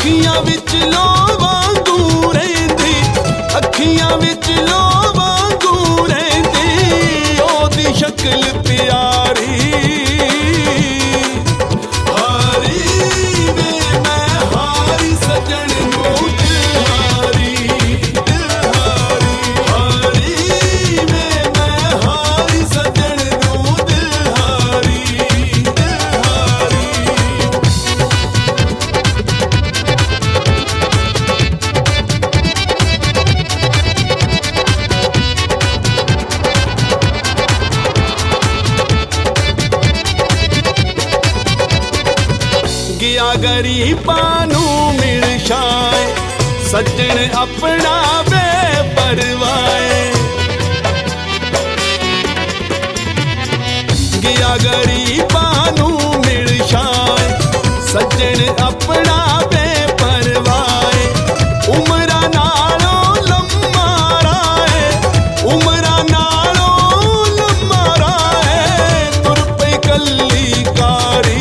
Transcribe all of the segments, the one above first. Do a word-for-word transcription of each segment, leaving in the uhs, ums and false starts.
अखियां विच लो वांगू रहिंदी, अखियां विच लो वांगू रहिंदी, ओदी शक्ल प्यारी हारी वे मैं हारी सजन नू दिलहारी दिलहारी हारी वे मैं हारी सजन नू दिलहारी दिलहारी। गया गरीबां नू मिल छाए सज्जन अपना बेपरवाए, गया गरीबां नू मिल छाए सज्जन अपना बेपरवाए, उमरा नालों लम्मा राए उमरा नालों लम्मा राए, तुर पे कल्ली कारी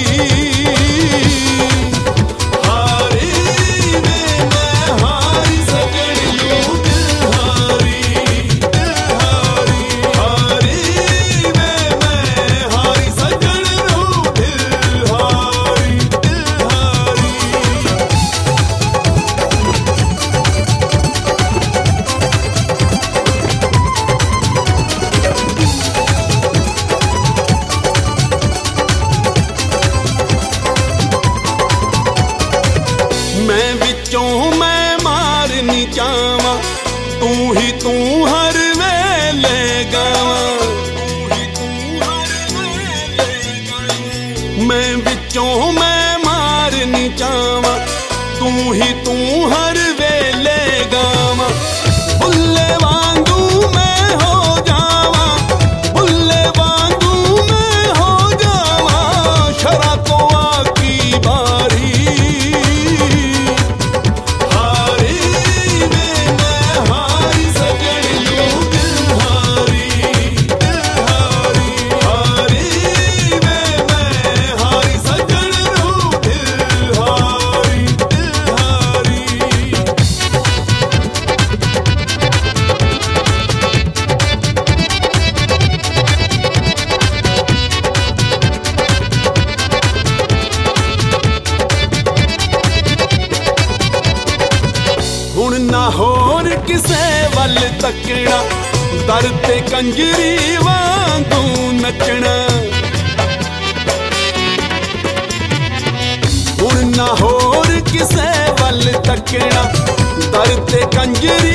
मैं विचों मैं मारनी चाहवां, तू ही तू हर वेले गावां, मैं विचों मैं मारनी चाहवां, तू ही तू हर वेले गावां, बुल्ले वांगू मैं हो जावां, बुल्ले वांगू मैं हो जावां, शरा तो आकी बारी हुण ना होर किसे वल तकना, दर ते कंजरी वांगू नचना, हुण ना होर किसे वल तकना, दर ते कंजरी